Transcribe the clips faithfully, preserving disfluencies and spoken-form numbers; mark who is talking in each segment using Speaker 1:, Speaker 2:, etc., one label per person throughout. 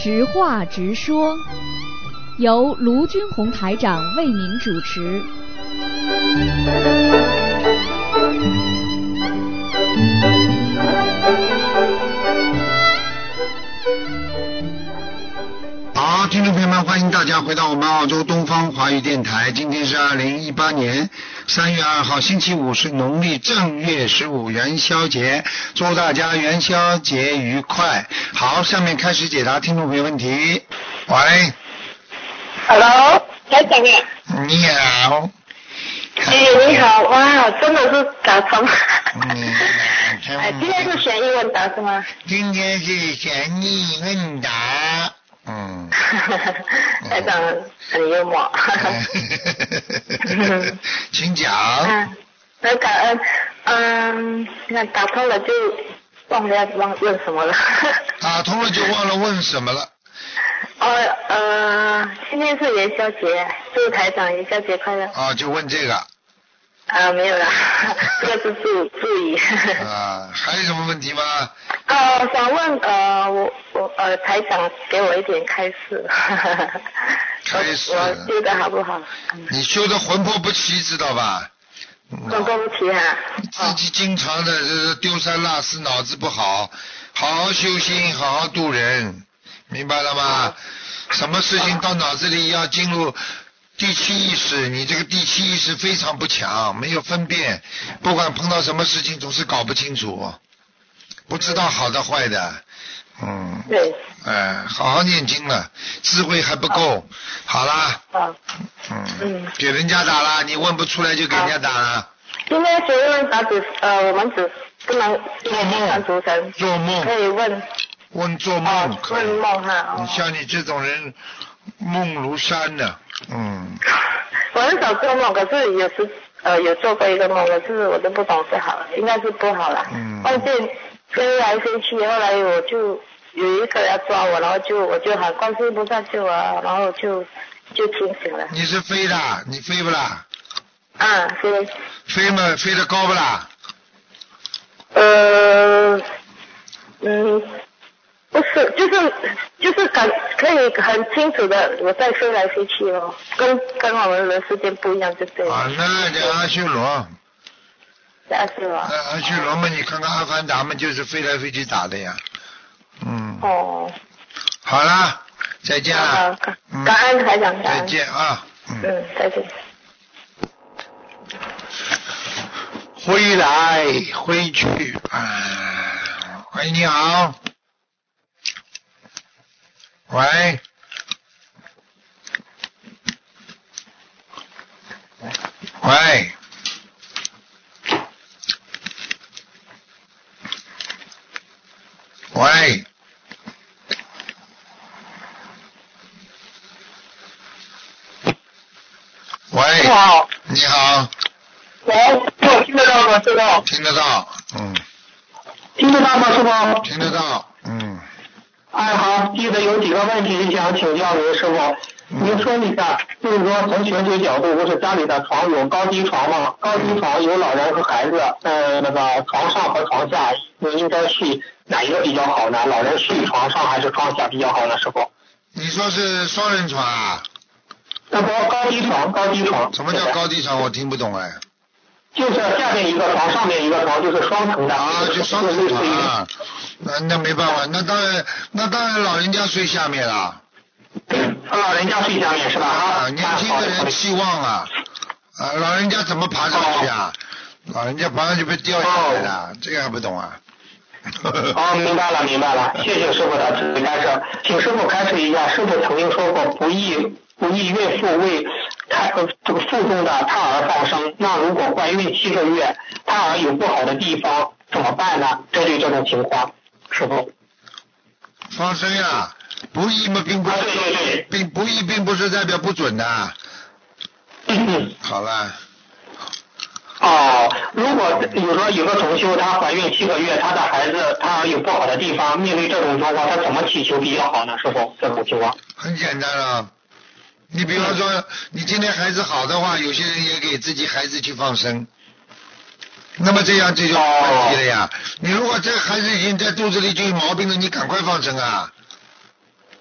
Speaker 1: 直话直说，由卢军红台长为您主持。
Speaker 2: 好，听众朋友们，欢迎大家回到我们澳洲东方华语电台。今天是二零一八年三月二号，星期五，是农历正月十五，元宵节。祝大家元宵节愉快。好，下面开始解答听众朋友问题。喂
Speaker 3: Hello， 台长啊。
Speaker 2: 你好。
Speaker 3: 哎，你好，哇，真的是打通。
Speaker 2: 嗯，
Speaker 3: 哎，今天是悬疑问答是吗？
Speaker 2: 今天是悬疑问答。嗯，
Speaker 3: 台长很幽默。
Speaker 2: 请讲。
Speaker 3: 嗯，那感恩，嗯，那打通了就忘了忘问什么了。
Speaker 2: 打通了就忘了问什么了。
Speaker 3: 哦，呃，今天是元宵节，祝台长元宵节快乐。
Speaker 2: 啊，就问这个。
Speaker 3: 啊，没有啦，这个是注注意。
Speaker 2: 啊，还有什么问题吗？
Speaker 3: 呃，想问呃，我我呃，台长给我一点开示。
Speaker 2: 开示。
Speaker 3: 我修的好不好？
Speaker 2: 你修的魂魄不齐，知道吧？
Speaker 3: 魂魄不齐哈。
Speaker 2: 自己经常的呃丢三落四，脑子不好，好好修心，好好度人，明白了吗？什么事情到脑子里要进入第七意识，你这个第七意识非常不强，没有分辨，不管碰到什么事情总是搞不清楚，不知道好的坏的，嗯，
Speaker 3: 对，
Speaker 2: 哎，好好念经了，智慧还不够，好啦，
Speaker 3: 啊，
Speaker 2: 嗯，
Speaker 3: 嗯，
Speaker 2: 给人家打了，你问不出来就给人家打了。
Speaker 3: 今天学问答只呃，我们只不能
Speaker 2: 做梦
Speaker 3: 看图腾，
Speaker 2: 做梦
Speaker 3: 可以问
Speaker 2: 问做梦
Speaker 3: 哦，
Speaker 2: 可以，
Speaker 3: 问梦哈。
Speaker 2: 你像你这种人，梦如山的，嗯。
Speaker 3: 我很少做梦，可是有时呃有做过一个梦，可是我都不懂是好，应该是不好啦。
Speaker 2: 嗯。
Speaker 3: 梦见飞来飞去，后来我就有一个要抓我，然后就我就喊观世音菩萨救我，然后就就清醒了。
Speaker 2: 你是飞的，你飞不啦？
Speaker 3: 啊，飞。
Speaker 2: 飞嘛，飞得高不啦？
Speaker 3: 呃，嗯。不是，就是就是感可以很清楚的我在飞来飞去哦，跟跟我们人世间不一样，就对了。
Speaker 2: 啊，那叫阿修罗。
Speaker 3: 阿修罗。
Speaker 2: 那阿修罗嘛，你看看阿凡达嘛，就是飞来飞去打的呀。嗯。
Speaker 3: 哦。
Speaker 2: 好啦，再见了。
Speaker 3: 感感恩台长。
Speaker 2: 再见啊。
Speaker 3: 嗯。嗯，再见。
Speaker 2: 挥来挥去啊！喂，你好。喂，喂，喂，喂，
Speaker 3: 你好。
Speaker 2: 你好。
Speaker 3: 喂，我听得到吗？师傅。
Speaker 2: 听得到，嗯。
Speaker 3: 听得到吗，师傅？
Speaker 2: 听得到，嗯。
Speaker 3: 哎，好，记得有几个问题想请教您师傅，您说一下，就是说从玄学角度，不是家里的床有高低床吗？高低床有老人和孩子，呃，那个床上和床下，你应该睡哪一个比较好呢？老人睡床上还是床下比较好呢？师傅？
Speaker 2: 你说是双人床啊？
Speaker 3: 那不高低床，高低床。
Speaker 2: 什么叫高低床？我听不懂哎。
Speaker 3: 就是下面一个床，上面一个床，就是双层的。
Speaker 2: 啊，就双层床啊。那那没办法，那当然，那当然老人家睡下面了。
Speaker 3: 老人家睡下面是吧？
Speaker 2: 啊，年轻的人期望啊，啊，老人家怎么爬上去啊？哦、老人家爬上去被掉下来的，哦、这个还不懂啊？
Speaker 3: 哦，明白了，明白了，谢谢师傅的指示开示，请师傅开示一下，师傅曾经说过，不宜不宜孕妇为胎呃这个腹中的胎儿放生，那如果怀孕七个月，胎儿有不好的地方怎么办呢？针对这种情况，师傅。
Speaker 2: 放生呀，不宜嘛，并不是，
Speaker 3: 啊、对对对，
Speaker 2: 并不宜，并不是代表不准的。
Speaker 3: 嗯嗯。
Speaker 2: 好了。
Speaker 3: 哦，如果比如说有个同修，她怀孕七个月，她的孩子胎儿有不好的地方，面对这种状况，她怎么祈求比较好呢？师傅，这种情况。
Speaker 2: 很简单了，你比方说，你今天孩子好的话，有些人也给自己孩子去放生，那么这样这就没问题了呀。哦、你如果这个孩子已经在肚子里就有毛病了，你赶快放生啊。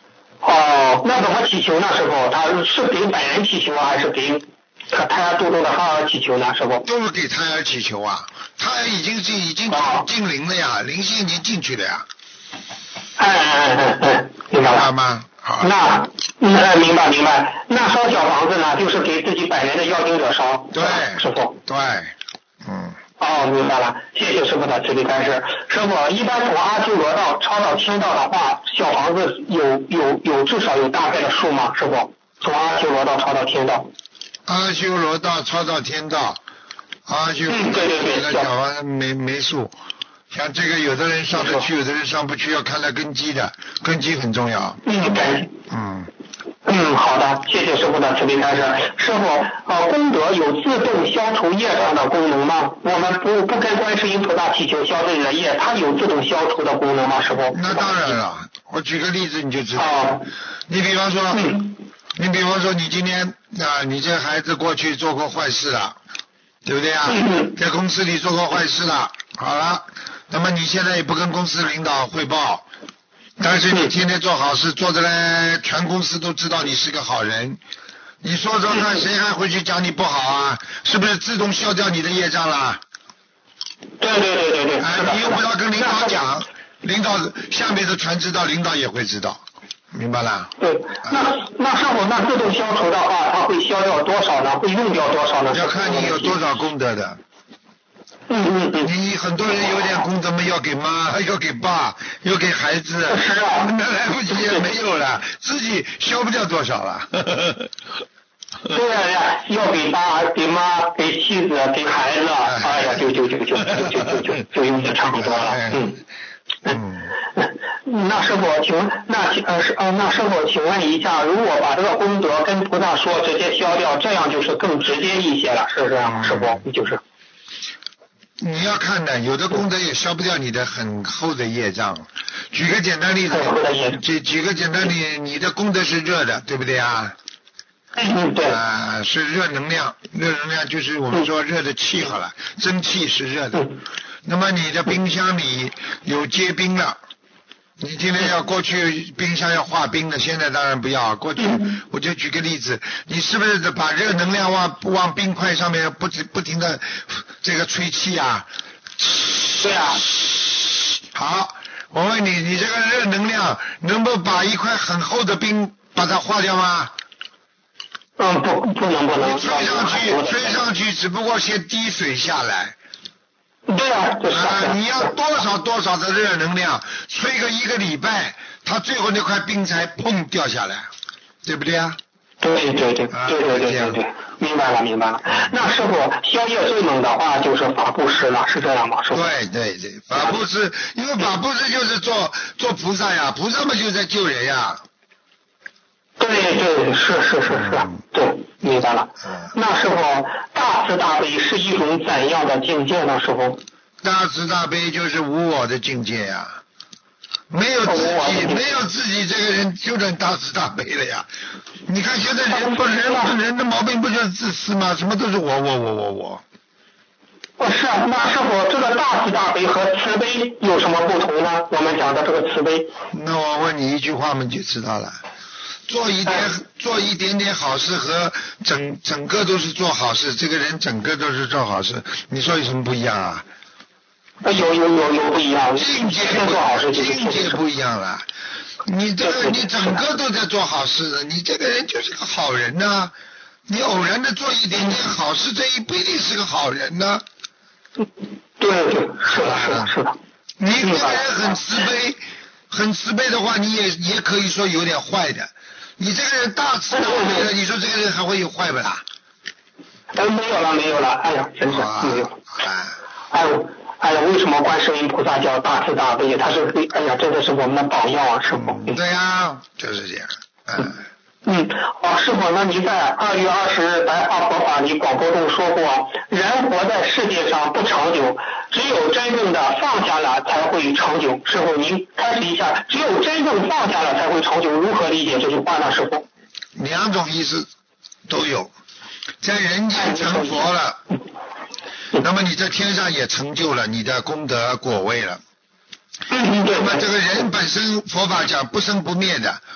Speaker 3: 哦，那怎么祈求呢，师傅？他是给本人祈求还是给他胎儿肚中的孩儿祈求呢，师傅？
Speaker 2: 都是给胎儿祈求啊，胎儿已经是已经进灵了呀，灵性已经进去了呀。
Speaker 3: 哎哎哎哎，明白了
Speaker 2: 吗？好。
Speaker 3: 那嗯，明白明白。那烧小房子呢，就是给自己本人的要经者烧。
Speaker 2: 对，
Speaker 3: 师傅。
Speaker 2: 对，嗯。
Speaker 3: 哦，明白了，谢谢师傅的慈悲开示。师傅，一般从阿修罗道抄到天道的话，小房子有有有至少有大概的数吗？师傅，从阿修罗道抄到天道。
Speaker 2: 阿修罗道抄到天道，阿修罗道的小房子没没数。像这个有的人上得去，有的人上不去，要看他根基的，根基很重要。
Speaker 3: 嗯，对。
Speaker 2: 嗯。
Speaker 3: 嗯，好的，谢谢师傅的慈悲开示。师傅，呃，功德有自动消除业障的功能吗？我们不不跟观世音菩萨祈求消这里的业，它有自动消除的功能吗？师傅？
Speaker 2: 那当然了，我举个例子你就知道。
Speaker 3: 哦。
Speaker 2: 你比方说，
Speaker 3: 嗯、
Speaker 2: 你比方说你今天啊，你这孩子过去做过坏事了，对不对啊？
Speaker 3: 嗯、
Speaker 2: 在公司里做过坏事了，好了，那么你现在也不跟公司领导汇报。但是你天天做好事，做的嘞，全公司都知道你是个好人。你说说看，谁还会去讲你不好啊？是不是自动消掉你的业障啦？
Speaker 3: 对对对对对。
Speaker 2: 啊，你又不要跟领导讲，领导下面的全知道，领导也会知道，明白了？
Speaker 3: 对，那那师傅，那自动消除的话，它会消掉多少呢？会用掉多少呢？
Speaker 2: 要看你有多少功德的。
Speaker 3: 嗯嗯嗯，
Speaker 2: 你很多人有点功德嘛，要给妈，要给爸，要给孩子，
Speaker 3: 是啊，
Speaker 2: 那来不及也没有了，自己消不掉多少了。
Speaker 3: 对呀呀，要给爸、给妈、给妻子、给孩子，哎呀，就就就就就就就就就用的差不多了，嗯。
Speaker 2: 嗯。
Speaker 3: 那师傅，请问，那呃是呃那师傅，请问一下，如果把这个功德跟菩萨说，直接消掉，这样就是更直接一些了，是这样吗？师傅，就是。
Speaker 2: 你要看的，有的功德也消不掉你的很厚的业障。举个简单例子，举举个简单例，你的功德是热的，对不对啊？
Speaker 3: 嗯，对。
Speaker 2: 啊、呃，是热能量，热能量就是我们说热的气好了，蒸汽是热的。那么你的冰箱里有结冰了。你今天要过去冰箱要化冰的，现在当然不要。过去我就举个例子，你是不是把热能量往往冰块上面不停不停的这个吹气啊？
Speaker 3: 对啊。
Speaker 2: 好，我问你，你这个热能量能够把一块很厚的冰把它化掉吗？
Speaker 3: 嗯，不不能不能。
Speaker 2: 你吹上去，吹上去，只不过先滴水下来。
Speaker 3: 对啊，就是
Speaker 2: 啊，你要多少多少的热能量，吹个一个礼拜，它最后那块冰才砰掉下来，对不对啊？
Speaker 3: 对对对，
Speaker 2: 啊、
Speaker 3: 对对对对对，明白了明白了。那师傅，消业最猛的话就是法布施了，是这样吗？师傅？
Speaker 2: 对对对，法布施，因为法布施就是做做菩萨呀，菩萨嘛就在救人呀。
Speaker 3: 对对，是是是是，嗯、对，明白了。嗯、那师傅，大慈大悲是一种怎样的境界呢？师傅？
Speaker 2: 大慈大悲就是无我的境界呀，没有自己，没有自己这个人就能大慈大悲了呀。你看现在人不人人的毛病不就是自私吗？什么都是我我我我我。
Speaker 3: 不是啊，那师傅，这个大慈大悲和慈悲有什么不同呢？我们讲的这个慈悲。
Speaker 2: 那我问你一句话，我们就知道了。做一点做一点点好事和整整个都是做好事，这个人整个都是做好事，你说有什么不一样啊？
Speaker 3: 有有有有不一样，
Speaker 2: 境界不
Speaker 3: 做好事，
Speaker 2: 境界不一样了。你这个你整个都在做好事，你这个人就是个好人呐、啊。你偶然的做一点点好事，这也不一定是个好人呢、
Speaker 3: 啊。对对，是的，是的，是的。
Speaker 2: 你这个人很慈悲，很慈悲的话，你也也可以说有点坏的。你这个人大慈大悲的，你说这个人还会有坏不啦？
Speaker 3: 哎，没有了，没有了，哎呀，真是没有。
Speaker 2: 啊、
Speaker 3: 哎呦，哎呀，为什么观世音菩萨叫大慈大悲？他是哎呀，真的是我们的榜样啊，师傅。
Speaker 2: 嗯、对呀、啊，就是这样。嗯。
Speaker 3: 嗯，哦，师傅，那您在二月二十日白话佛法里广播中说过，人活在世界上不长久，只有真正的放下了才会长久。师傅，您开始一下，只有真正放下了才会长久，如何理解这句话呢？师傅？
Speaker 2: 两种意思都有，在人间成佛了，那么你在天上也成就了你的功德果位了。那么这个人本身佛法讲不生不灭的。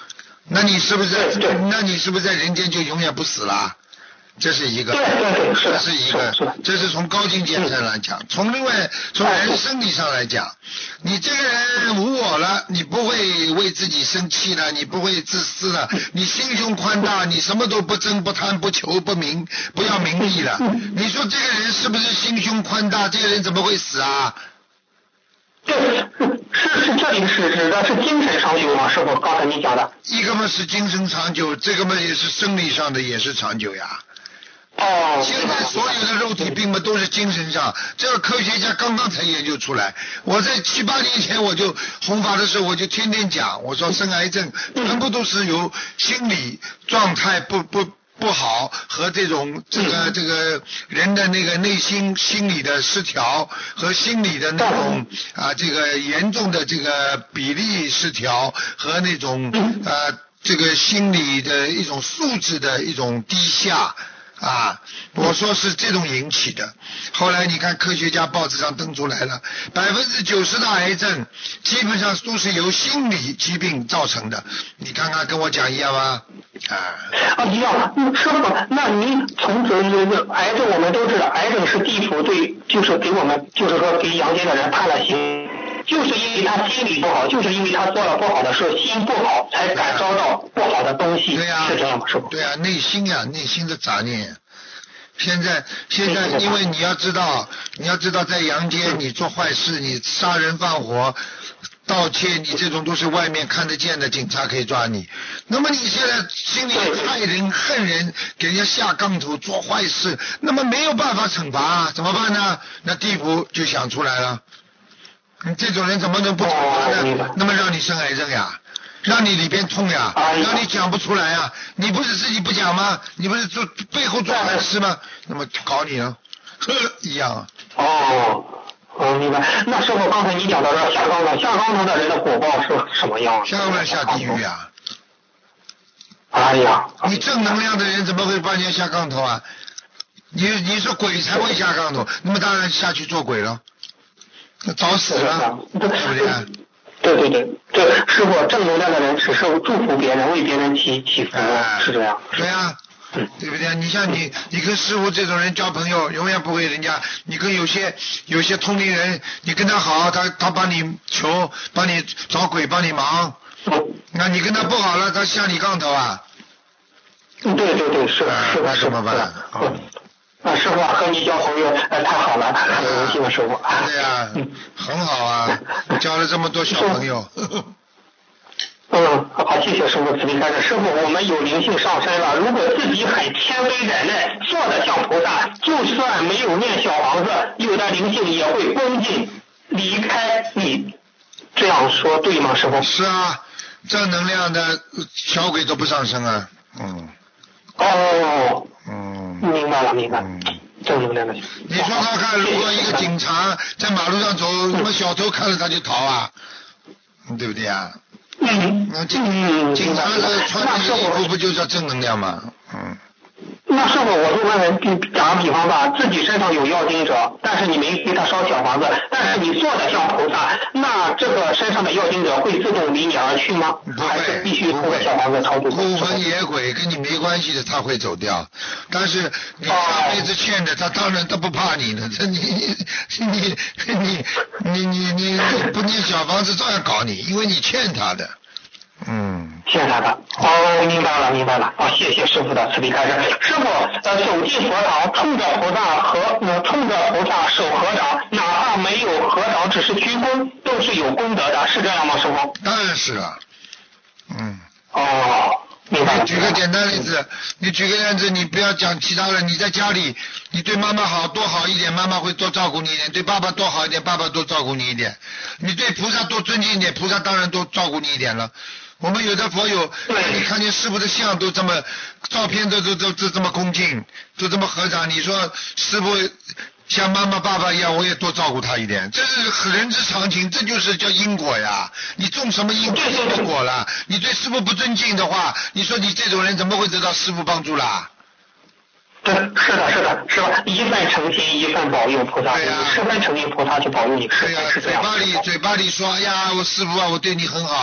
Speaker 2: 那你是不是
Speaker 3: 对对
Speaker 2: 那你是不是在人间就永远不死了？这是一个，
Speaker 3: 对对对，是的，
Speaker 2: 这是一个，
Speaker 3: 是的，
Speaker 2: 这是从高境界上来讲。从另外从人生理上来讲，你这个人无我了，你不会为自己生气了，你不会自私了，你心胸宽大，你什么都不争不贪不求不名不要名利了。你说这个人是不是心胸宽大？这个人怎么会死啊？
Speaker 3: 对，是是，这里是指的是精神长久吗？师傅，刚才你讲的。
Speaker 2: 一个嘛是精神长久，这个嘛也是生理上的，也是长久呀。
Speaker 3: 哦。
Speaker 2: 现在所有的肉体病嘛都是精神上，这个科学家刚刚才研究出来。我在七八年前我就弘法的时候，我就天天讲，我说生癌症全部都是由心理状态不不。不好和这种这个这个人的那个内心心理的失调和心理的那种啊这个严重的这个比例失调和那种呃这个心理的一种素质的一种低下啊，我说是这种引起的。后来你看科学家报纸上登出来了，百分之九十的癌症基本上都是由心理疾病造成的。你看看跟我讲一样吗？啊，
Speaker 3: 啊一样。师傅，那您从这个癌症，我们都知道，癌症是地府对，就是给我们，就是说给阳间的人判了刑，就是因为他心理不好，就是因为他做了不好的事，心不好，才感召到不好的东西。
Speaker 2: 对呀、啊，
Speaker 3: 是这样吗？师傅？
Speaker 2: 对啊，内心呀、啊，内心的杂念。现在现在，因为你要知道，你要知道，在阳间你做坏事，你杀人放火、盗窃，你这种都是外面看得见的，警察可以抓你。那么你现在心里害人、恨人，给人家下杠头做坏事，那么没有办法惩罚，怎么办呢？那地府就想出来了，你这种人怎么能不惩罚呢？那么让你生癌症呀？让你里边痛呀，让你讲不出来呀，你不是自己不讲吗？你不是做背后做坏事吗？那么搞你呢，呵，一样啊。
Speaker 3: 哦，我明白。那师傅，刚才你讲到这下杠头，下杠头的人的果报是什么样？
Speaker 2: 下杠头下地狱啊！
Speaker 3: 哎呀，
Speaker 2: 你正能量的人怎么会把人下杠头啊？你你说鬼才会下杠头，那么当然下去做鬼了，那早死了，对不对？
Speaker 3: 对对对对，师傅，正能量的人只是祝福别人，为别人祈祈福，
Speaker 2: 哎、
Speaker 3: 是这样。
Speaker 2: 对啊，对不对？你像你，你跟师傅这种人交朋友，永远不会人家。你跟有些有些通灵人，你跟他好，他他帮你求，帮你找鬼，帮你忙。那你跟他不好了，他下你杠头啊。
Speaker 3: 对对对，是的，是的，
Speaker 2: 那怎么办？
Speaker 3: 啊，师傅和你交朋友，呃，太好了，很荣幸了，师傅。
Speaker 2: 对呀，很好啊，交了这么多小朋友。
Speaker 3: 嗯，好，谢谢师傅慈悲开示。师傅，我们有灵性上身了，如果自己很谦卑忍耐，做的像菩萨，就算没有念小房子，有的灵性也会恭敬离开你。这样说对吗，师傅？
Speaker 2: 是啊，正能量的小鬼都不上身啊。嗯。
Speaker 3: 哦。
Speaker 2: 嗯。
Speaker 3: 明白了，明白了。嗯。正能量的。
Speaker 2: 你说说看，如果一个警察在马路上走，什么小偷看了他就逃啊，对不对啊？
Speaker 3: 嗯。
Speaker 2: 那警警察的穿的衣服不就叫正能量吗？嗯。
Speaker 3: 那师傅，我就问问，打个比方吧，自己身上有要经者，但是你没给他烧小房子，但是你做的像菩萨，那这个身上的要经者会自动离你而去吗？
Speaker 2: 不
Speaker 3: 还是
Speaker 2: 会，
Speaker 3: 必须通过小房子超度？
Speaker 2: 孤魂野鬼跟你没关系的，他会走掉。但是你上辈子欠的，他当然他不怕你了。这你你你你你你你不念小房子照样搞你，因为你欠他的。嗯，
Speaker 3: 欠他的。哦，明白了，明白了。啊，谢谢师傅的慈悲开示。师傅，呃，走进佛堂，冲着菩萨和呃冲着菩萨手合掌，哪怕没有合掌，只是鞠躬，都是有功德的，是这样吗，师傅？
Speaker 2: 当然是了。嗯。
Speaker 3: 哦，明白了。
Speaker 2: 你举个简单例子，你举个例子，你不要讲其他的，你在家里，你对妈妈好多好一点，妈妈会多照顾你一点；对爸爸多好一点，爸爸多照顾你一点；你对菩萨多尊敬一点，菩萨当然多照顾你一点了。我们有的佛友，你看见师父的像都这么，照片都都都都这么恭敬，都这么合掌。你说师父像妈妈爸爸一样，我也多照顾他一点，这是人之常情，这就是叫因果呀。你种什么因就什么果了。你对师父不尊敬的话，你说你这种人怎么会得到师父帮助啦？
Speaker 3: 对，是的，是的，是吧？一份诚心，一份保佑，菩萨给你十分诚心，菩萨去保佑你，是
Speaker 2: 对呀、
Speaker 3: 是这样。
Speaker 2: 嘴巴里嘴巴里说，哎呀，我师父啊，我对你很好，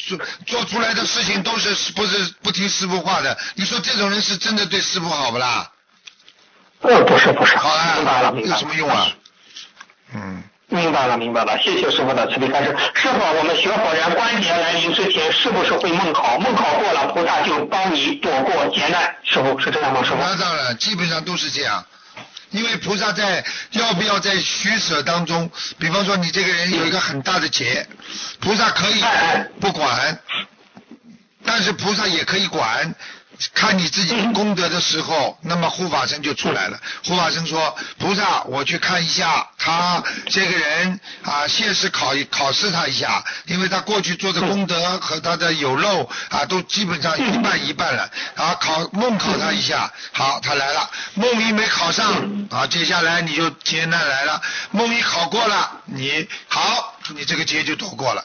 Speaker 2: 做做出来的事情都是不是不听师傅话的？你说这种人是真的对师傅好不啦？
Speaker 3: 呃，不是不是，
Speaker 2: 好啊，
Speaker 3: 明白了明白了。
Speaker 2: 有什么用啊？嗯。
Speaker 3: 明白了明白了，谢谢师傅的慈悲开示。师傅，我们学佛人关节来临之前，是不是会梦考？梦考过了，菩萨就帮你躲过劫难。师傅是这样吗？师傅？
Speaker 2: 那当然，基本上都是这样。因为菩萨在要不要在取舍当中，比方说你这个人有一个很大的劫，菩萨可以不管，但是菩萨也可以管。看你自己功德的时候，那么护法神就出来了。护法神说：“菩萨，我去看一下他这个人啊，现实考考试他一下，因为他过去做的功德和他的有漏啊，都基本上一半一半了。啊，考梦考他一下，好，他来了。梦一没考上啊，接下来你就劫难来了。梦一考过了，你好，你这个劫就躲过了。”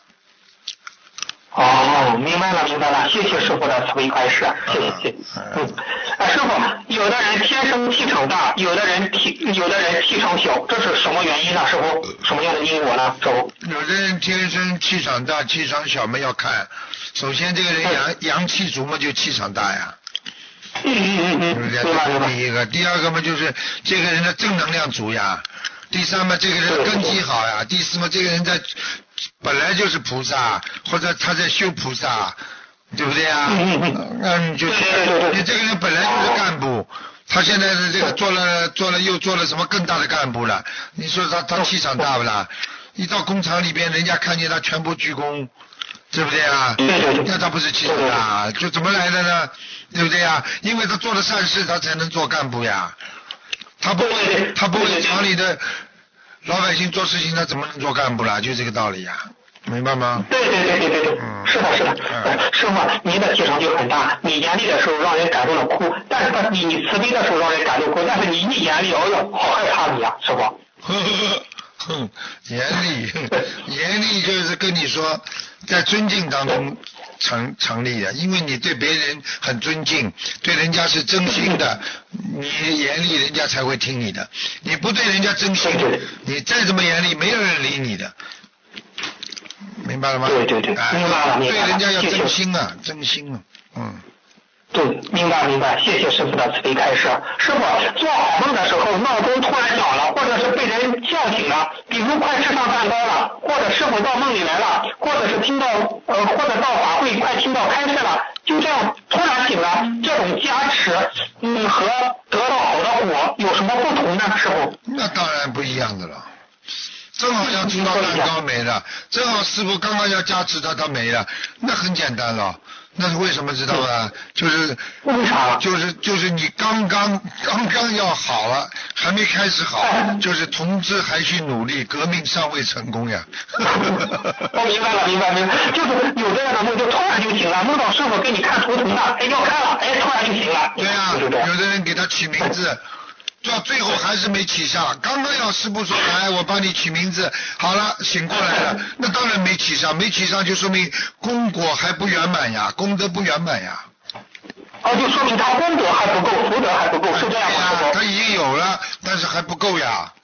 Speaker 3: 哦，明白了明白了，谢谢师傅的慈悲开示，谢谢谢谢。嗯，啊师傅，有的人天生气场大，有的人气有的人气场小，这是什么原因呢？师傅，什么样的因果呢？师傅？
Speaker 2: 有的人天生气场大，气场小嘛要看。首先这个人阳阳气足嘛，就气场大呀。
Speaker 3: 嗯嗯嗯嗯，明白明白。
Speaker 2: 第一个，第二个嘛就是这个人的正能量足呀。第三嘛，这个人的根基好呀。第四嘛，这个人在本来就是菩萨，或者他在修菩萨，对不对啊？
Speaker 3: 嗯嗯
Speaker 2: 嗯，就你这个人本来就是干部，他现在的这个做了做了又做了什么更大的干部了？你说他他气场大不啦？一到工厂里边，人家看见他全部鞠躬，对不对啊？那他不是气场大，就怎么来的呢？对不对啊？因为他做了善事，他才能做干部呀。他不会，他不会厂里的老百姓做事情，他怎么能做干部啦？就这个道理呀，明白吗？
Speaker 3: 对对对对对对，
Speaker 2: 嗯、
Speaker 3: 是的是的。嗯、师傅，您的气场就很大，你严厉的时候让人感动了哭，但是他你你慈悲的时候让人感动哭，但是你一严厉，哎呦，好害怕你呀、啊，师傅。
Speaker 2: 呵呵哼，严厉，严厉就是跟你说，在尊敬当中成成立的，因为你对别人很尊敬，对人家是真心的，你严厉人家才会听你的。你不对人家真心，你再怎么严厉，没有人理你的，明白了吗？
Speaker 3: 对对对，
Speaker 2: 哎、
Speaker 3: 明白了明白了。
Speaker 2: 对人家要真心啊，真心啊，嗯。
Speaker 3: 对，明白明白，谢谢师傅的慈悲开示。师傅，做好梦的时候，闹钟突然响了，或者是被人叫醒了，比如快吃上蛋糕了，或者师傅到梦里来了，或者是听到呃，或者到法会快听到开示了，就这样突然醒了，这种加持，嗯，和得到好的果有什么不同呢？师傅？
Speaker 2: 那当然不一样的了。正好要吃到蛋糕没了，正好师傅刚刚要加持他，他没了，那很简单了。那是为什么知道吗？就是
Speaker 3: 为啥？
Speaker 2: 就是就是你刚刚刚刚要好了，还没开始好，就是同志还需努力，革命尚未成功呀。
Speaker 3: 我明白了，明白明白，就是有这样的梦，就突然就醒了，梦到师傅给你看图腾了，哎要开了，哎突然就醒了。
Speaker 2: 对呀、啊，有的人给他起名字。到最后还是没起上，刚刚要师傅说来我帮你取名字，好了醒过来了，那当然没起上，没起上就说明功果还不圆满呀，功德不圆满呀。
Speaker 3: 哦，就说明他功德还不够，福德还不够，是这样吗？
Speaker 2: 呀，他已经有了，但是还不够呀。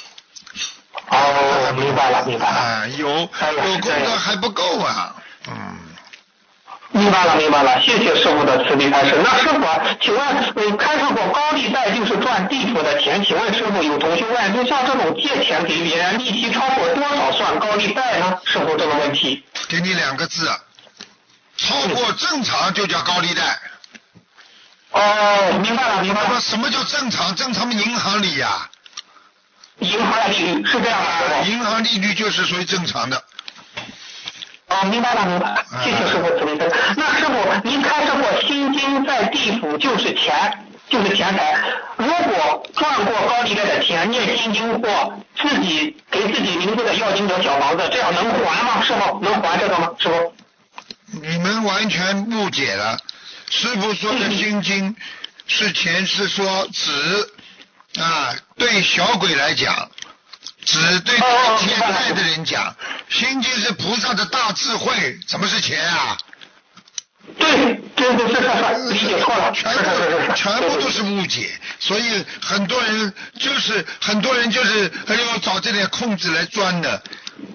Speaker 3: 哦，明白了，明白了。
Speaker 2: 啊，有有功德还不够啊，嗯。
Speaker 3: 明白了，明白了，谢谢师傅的慈悲开示。那师傅，请问，呃，开示过高利贷就是赚地府的钱，请问师傅，有同学问，就像这种借钱给别人，利息超过多少算高利贷呢？师傅这个问题。
Speaker 2: 给你两个字，超过正常就叫高利贷。
Speaker 3: 哦，明白了，明白了。
Speaker 2: 那么什么叫正常？正常的银行里呀、啊。
Speaker 3: 银行的利率是这样的、
Speaker 2: 啊，银行利率就是属于正常的。
Speaker 3: 哦，明白了，明白了，谢谢师傅慈悲开示。那师傅，您开示过心经在地府就是钱，就是钱财。如果赚过高利贷的钱，念心经或自己给自己名字的要经者小房子，这样能还吗？师傅能还这个吗？师傅？
Speaker 2: 你们完全误解了，师傅说的心经是钱，是说指啊对小鬼来讲。只对欠债的人讲，心经是菩萨的大智慧，怎么是钱啊？
Speaker 3: 对对对，是是是，理解错了，
Speaker 2: 全部全部都是误解，所以很多人就是很多人就是哎呦找这点空子来钻的，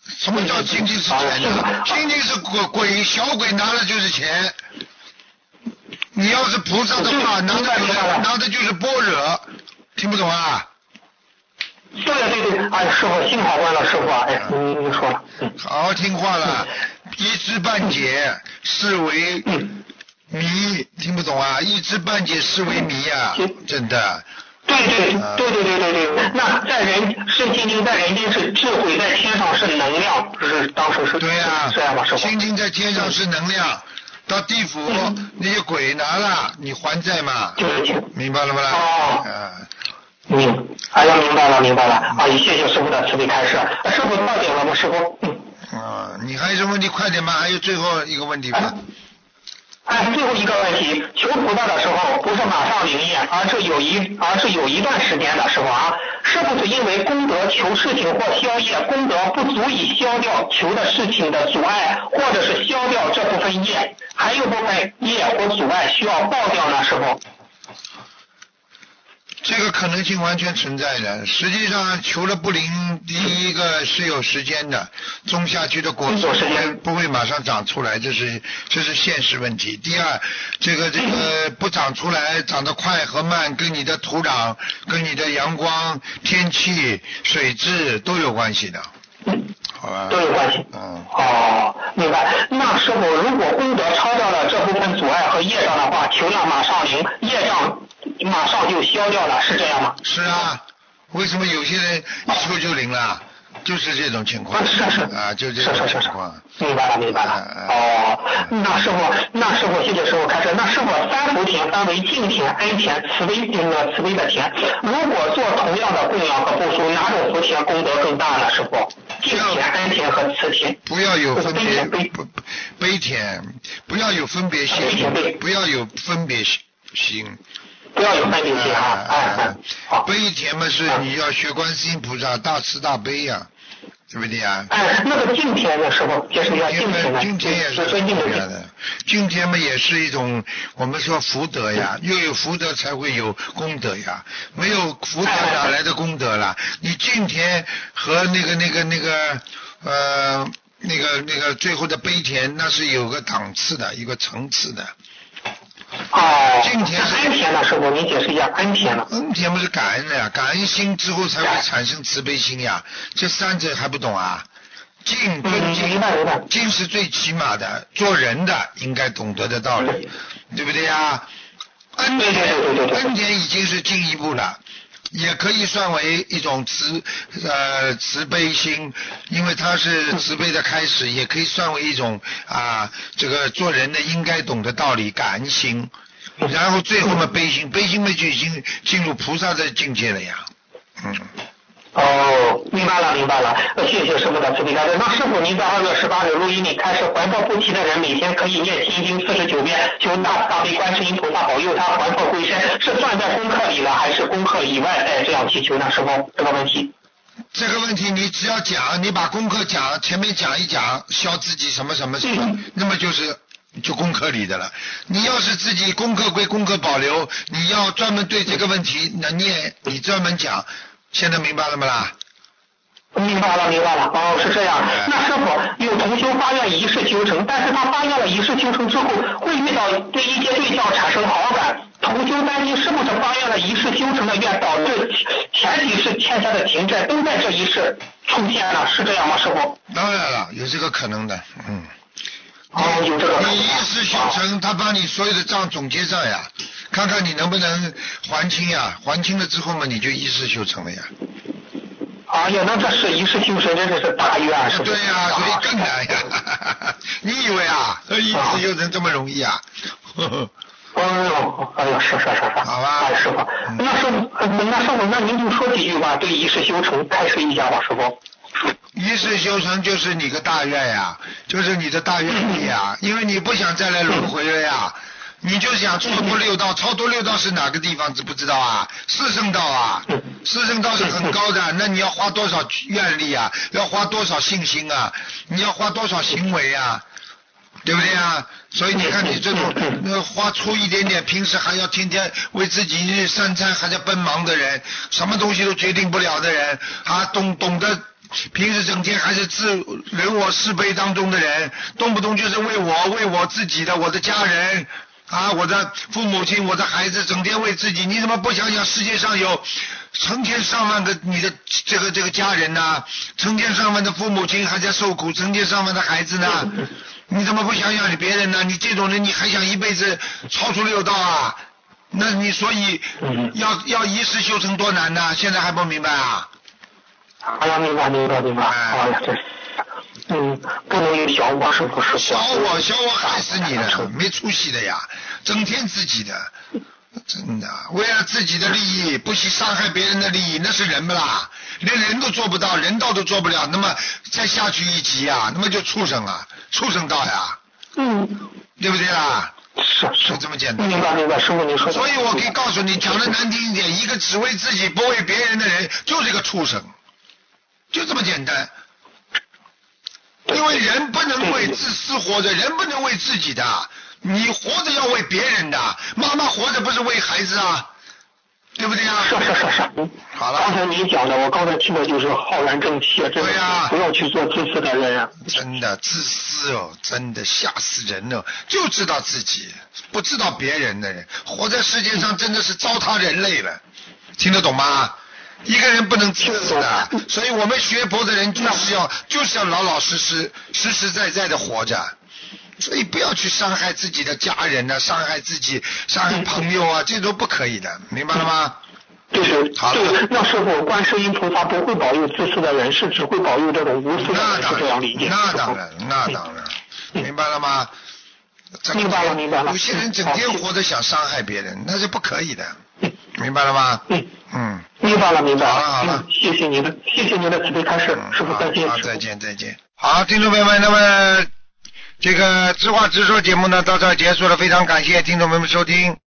Speaker 2: 什么叫心经是钱呢？心经是鬼鬼小鬼拿了就是钱。你要是菩萨的话，拿的就是拿的就是般若，听不懂啊？
Speaker 3: 对对对，哎，师傅，幸好问了师傅啊，哎，你你说了，嗯，
Speaker 2: 好好听话了，一知半解视为谜，听不懂啊？一知半解视为谜啊，真的。
Speaker 3: 对对对对对对对对，那在人是心经在人间是智慧，在天上是能量，是当时是
Speaker 2: 对呀，
Speaker 3: 这样吧，师傅？
Speaker 2: 心经在天上是能量。到地府、嗯、那些鬼拿了，你还债嘛？明白了吗？
Speaker 3: 哦。
Speaker 2: 啊。
Speaker 3: 嗯，哎呀，明白了，明白了。啊，谢谢师傅的慈悲开示。师傅到点了吗？师傅。嗯。
Speaker 2: 啊，你还有什么问题？快点吧，还有最后一个问题吧。
Speaker 3: 哎，最后一个问题，求菩萨的时候不是马上灵验，而是有一而是有一段时间的，师傅啊，是不是因为功德求事情或消业，功德不足以消掉求的事情的阻碍，或者是消掉这部分业，还有部分业或阻碍需要爆掉呢，师傅？
Speaker 2: 这个可能性完全存在的。实际上求了不灵，第一个是有时间的，种下去的果子不会马上长出来，这是这是现实问题。第二，这个这个不长出来，长得快和慢跟你的土壤、跟你的阳光、天气、水质都有关系的。好吧，
Speaker 3: 都有关系。
Speaker 2: 嗯。
Speaker 3: 哦，明白。那师傅，如果功德超掉了这部分阻碍和业障的话，求量马上灵，业障马上就消掉了，是这样吗？
Speaker 2: 是啊，为什么有些人一求就灵了？就是这种情况。
Speaker 3: 是是
Speaker 2: 啊，就这种情况。
Speaker 3: 明白了，明白了。哦，那师傅，那师傅，谢谢师傅开始。那师傅，三福田分为敬田、恩田、慈悲那个慈悲的田。如果做同样的供养和布施，哪种福田功德更大呢？师傅？敬田、恩田和慈田。
Speaker 2: 不要有分别，不悲田，不要有分别心，不要有分别心。
Speaker 3: 不要有分别心啊！哎哎，
Speaker 2: 悲田嘛是你要学观世音菩萨大慈大悲呀、啊，对不对啊？
Speaker 3: 哎，那个敬田的时候，就是要敬田的，
Speaker 2: 敬田也是尊敬的。敬田嘛也是一种我们说福德呀，又有福德才会有功德呀，没有福德哪来的功德啦？你敬田和那个那个那个呃那个那个最后的悲田，那是有个档次的，一个层次的。
Speaker 3: 哦，
Speaker 2: 敬田是
Speaker 3: 恩田呢，师傅，您解释一下恩田呢？
Speaker 2: 恩田不是感恩的呀，感恩心之后才会产生慈悲心呀，这三者还不懂啊？敬尊敬，敬是最起码的，做人的应该懂得的道理，对不对呀？恩田，恩田已经是进一步了。也可以算为一种慈呃慈悲心，因为它是慈悲的开始，也可以算为一种啊这个做人的应该懂的道理，感恩心，然后最后嘛悲心，悲心嘛就已经进入菩萨的境界了呀，嗯。
Speaker 3: 哦，明白了，明白了。谢谢师傅的慈悲开示。那师傅，您在二月十八日录音里开始，还破不齐的人每天可以念心经四十九遍，求大慈大悲观世音菩萨保佑他还破归身，是算在功课里了，还是功课以外再这样祈求呢？师傅，这个问题。
Speaker 2: 这个问题你只要讲，你把功课讲前面讲一讲，消自己什么什么什么，嗯、那么就是就功课里的了。你要是自己功课归功课保留，你要专门对这个问题那念，你专门讲。现在明白了吗啦？
Speaker 3: 明白了，明白了。哦，是这样。那师傅，有同修发愿一世修成，但是他发愿了一世修成之后，会遇到对一些对象产生好感。同修担心是不是发愿了一世修成的愿，导致前几世欠下的情债都在这一世出现了，是这样吗？师傅？
Speaker 2: 当然了，有这个可能的，嗯。
Speaker 3: 哦，有这个可能。
Speaker 2: 你一世修成，他帮你所有的账总结上呀。看看你能不能还清呀？还清了之后嘛，你就一世修成了呀。
Speaker 3: 哎呀，那这是一世修成，真的是大愿，是不是？
Speaker 2: 对呀，所以更难呀。你以为啊，一世修成这么容易啊？
Speaker 3: 哎呦，哎呦，是是是是。
Speaker 2: 好吧。
Speaker 3: 哎，师傅，那师傅，那师傅，那您就说几句吧，对一世修成开示一下吧，师傅。
Speaker 2: 一世修成就是你个大愿呀，就是你的大愿力呀，因为你不想再来轮回了呀。你就想超脱六道，超脱六道是哪个地方知不知道啊？四圣道啊，四圣道是很高的，那你要花多少愿力啊？要花多少信心啊？你要花多少行为啊？对不对啊？所以你看你这种那花出一点点，平时还要天天为自己日三餐还在奔忙的人，什么东西都决定不了的人，啊，懂懂得平时整天还是自人我是非当中的人，动不动就是为我为我自己的我的家人啊，我的父母亲我的孩子，整天为自己，你怎么不想想世界上有成千上万个你的这个这个家人呢、啊？成千上万的父母亲还在受苦，成千上万的孩子呢？你怎么不想想你别人呢？你这种人你还想一辈子超出六道啊？那你所以要要一世修成多难呢？现在还不明白啊？
Speaker 3: 哎呀，明白明白明白。哎呀，这是，嗯，不能有小我，是不是？
Speaker 2: 小我小我害死你了，没出息的呀，整天自己的，真的，为了自己的利益，不惜伤害别人的利益，那是人不啦？连人都做不到，人道都做不了，那么再下去一级啊，那么就畜生啊，畜生道呀，
Speaker 3: 嗯，
Speaker 2: 对不对啦？
Speaker 3: 是是
Speaker 2: 这么简单。
Speaker 3: 明白明白，师傅您说的。
Speaker 2: 所以我可以告诉你，讲的难听一点，一个只为自己不为别人的人，就是个畜生，就这么简单。因为人不能为自私活着，人不能为自己的，你活着要为别人的。妈妈活着不是为孩子啊，对不对啊？
Speaker 3: 是是是是。
Speaker 2: 好了。
Speaker 3: 刚才你讲的，我刚才听的就是浩然正气，真的、
Speaker 2: 啊、
Speaker 3: 不要去做自私的人啊。
Speaker 2: 真的自私哦，真的吓死人了，就知道自己，不知道别人的人，活在世界上真的是糟蹋人类了，听得懂吗？一个人不能自私的，所以我们学佛的人就是要就是要老老实实、实实在在的活着，所以不要去伤害自己的家人啊，伤害自己、伤害朋友啊，这都不可以的，明白了吗？
Speaker 3: 对对，
Speaker 2: 好了。
Speaker 3: 对，那师傅，观世音菩萨不会保佑自私的人，是只会保佑这种无私的人，是这样理解？
Speaker 2: 那当然，那当然，明白了吗？
Speaker 3: 明白了，明白了。
Speaker 2: 有些人整天活着想伤害别人，那是不可以的，明白了吗？
Speaker 3: 嗯
Speaker 2: 嗯。
Speaker 3: 明白了，明白了。
Speaker 2: 好了好了、
Speaker 3: 嗯，谢谢您的，谢谢您的慈悲开示，师傅再见。
Speaker 2: 好，再见再见。好，听众朋友们，那么这个知话直说节目呢到这儿结束了，非常感谢听众朋友们收听。